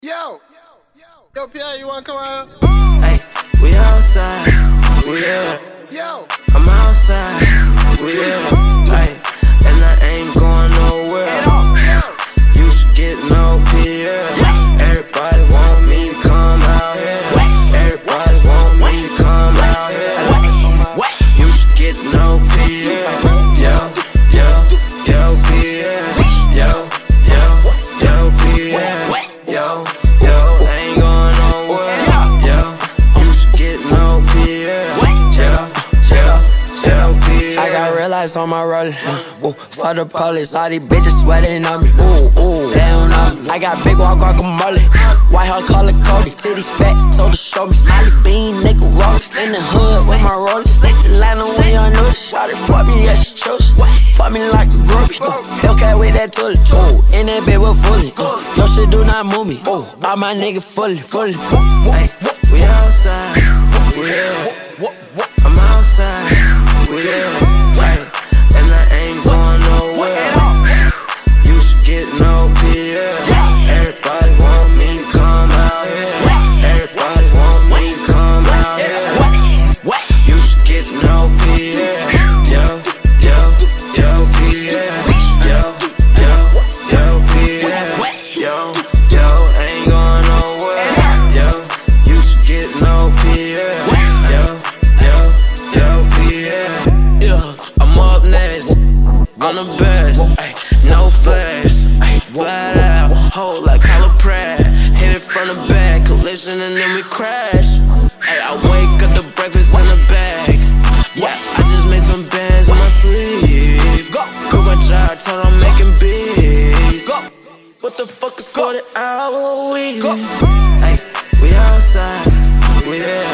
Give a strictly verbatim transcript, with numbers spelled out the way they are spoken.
Yo, yo, Pierre, you wanna come out? Hey, we outside, we here. Yo, I'm outside, we here. Hey, and I ain't going nowhere. You should get no P R. Everybody want me to come out here. Everybody want me to come out here. You should get no P R. Yo, yo, yo, P R. Yo, yo, yo, P R. Yo, yo, ain't going nowhere. Yo, you should get no P R. Yo, yo, yo, P R. I got real eyes on my roller. Ooh, for the police, all these bitches sweating on me. Ooh, ooh, they don't know me. I got big walk guacamole, white heart color Cody. Titties fat, told her show me. Smiley bean, nigga roast in the hood with my rollers. Atlanta, we on new shot it. Fuck me, yeah, she chose. Fuck me like a groupie. Hellcat with that tully. Ooh, in that bed with fully. Yo, shit do not move me. Ooh, all my nigga fully, fully. Hey, we outside, we here. I'm outside, we here. Hey, and I ain't going nowhere. You should get no P R. Everybody want me to come out here. Everybody want me to come out here. You should get no P R. Yo, yo, yo, P R. Yo, yo, yo, P R. Yo, yo, ain't going nowhere. Yo, you should get no P R. Yo, yo, yo, P R. Yeah, I'm up next, I'm the best. Ay, no flash, ay, flat out, hold like Kyla Pratt. Hit it from the back, collision and then we crash. Ay, I wake up the breakfast in the bag. Yeah, I just made some bands on my sleeve. Go, quit my job, told I'm making beats. Go, what the fuck is called an hour a week? Ay, we outside, we here.